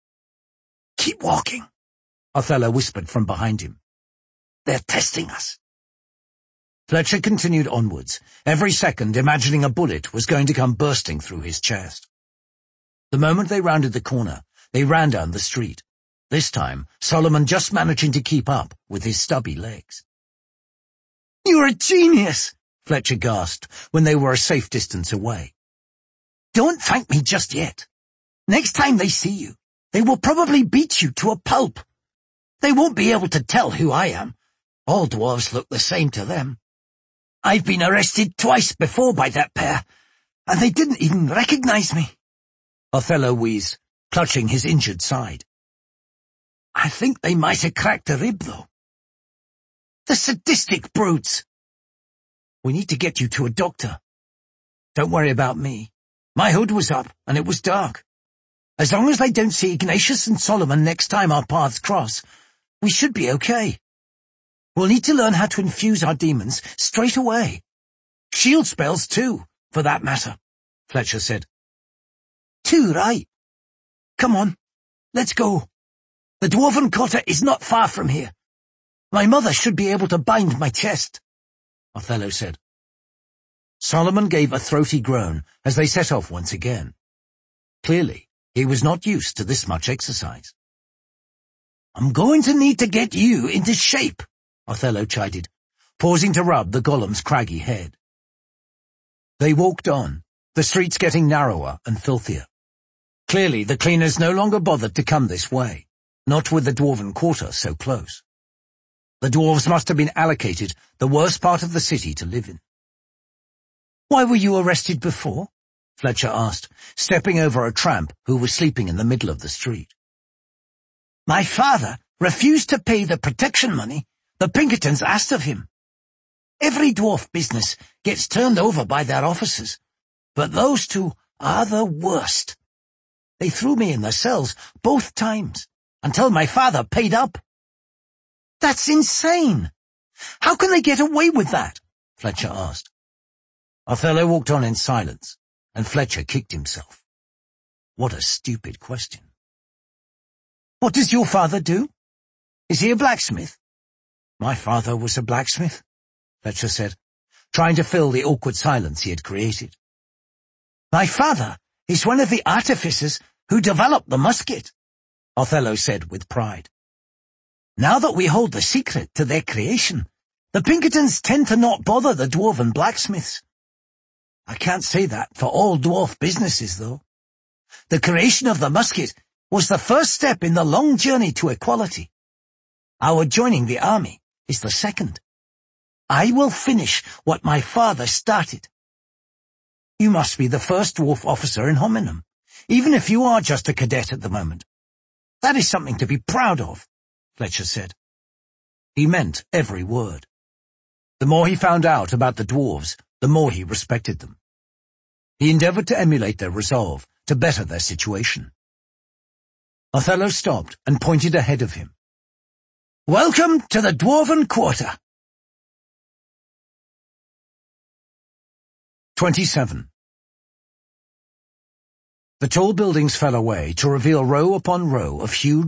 Keep walking, Othello whispered from behind him. They're testing us. Fletcher continued onwards, every second imagining a bullet was going to come bursting through his chest. The moment they rounded the corner, they ran down the street, this time Solomon just managing to keep up with his stubby legs. You're a genius, Fletcher gasped when they were a safe distance away. Don't thank me just yet. Next time they see you, they will probably beat you to a pulp. They won't be able to tell who I am. All dwarves look the same to them. I've been arrested twice before by that pair, and they didn't even recognize me. Othello wheezed, clutching his injured side. I think they might have cracked a rib, though. The sadistic brutes. We need to get you to a doctor. Don't worry about me. My hood was up, and it was dark. As long as they don't see Ignatius and Solomon next time our paths cross, we should be okay. We'll need to learn how to infuse our demons straight away. Shield spells, too, for that matter, Fletcher said. Too right. Come on, let's go. The dwarven cotter is not far from here. My mother should be able to bind my chest, Othello said. Solomon gave a throaty groan as they set off once again. Clearly, he was not used to this much exercise. I'm going to need to get you into shape, Othello chided, pausing to rub the golem's craggy head. They walked on, the streets getting narrower and filthier. Clearly, the cleaners no longer bothered to come this way, not with the dwarven quarter so close. The dwarves must have been allocated the worst part of the city to live in. Why were you arrested before? Fletcher asked, stepping over a tramp who was sleeping in the middle of the street. My father refused to pay the protection money the Pinkertons asked of him. Every dwarf business gets turned over by their officers, but those two are the worst. They threw me in the cells both times, until my father paid up. That's insane. How can they get away with that? Fletcher asked. Othello walked on in silence, and Fletcher kicked himself. What a stupid question. What does your father do? Is he a blacksmith? My father was a blacksmith, Fletcher said, trying to fill the awkward silence he had created. My father is one of the artificers who developed the musket, Othello said with pride. Now that we hold the secret to their creation, the Pinkertons tend to not bother the dwarven blacksmiths. I can't say that for all dwarf businesses, though. The creation of the musket was the first step in the long journey to equality. Our joining the army is the second. I will finish what my father started. You must be the first dwarf officer in Homenham, even if you are just a cadet at the moment. That is something to be proud of, Fletcher said. He meant every word. The more he found out about the dwarves, the more he respected them. He endeavored to emulate their resolve to better their situation. Othello stopped and pointed ahead of him. Welcome to the Dwarven Quarter. twenty-seven. The tall buildings fell away to reveal row upon row of huge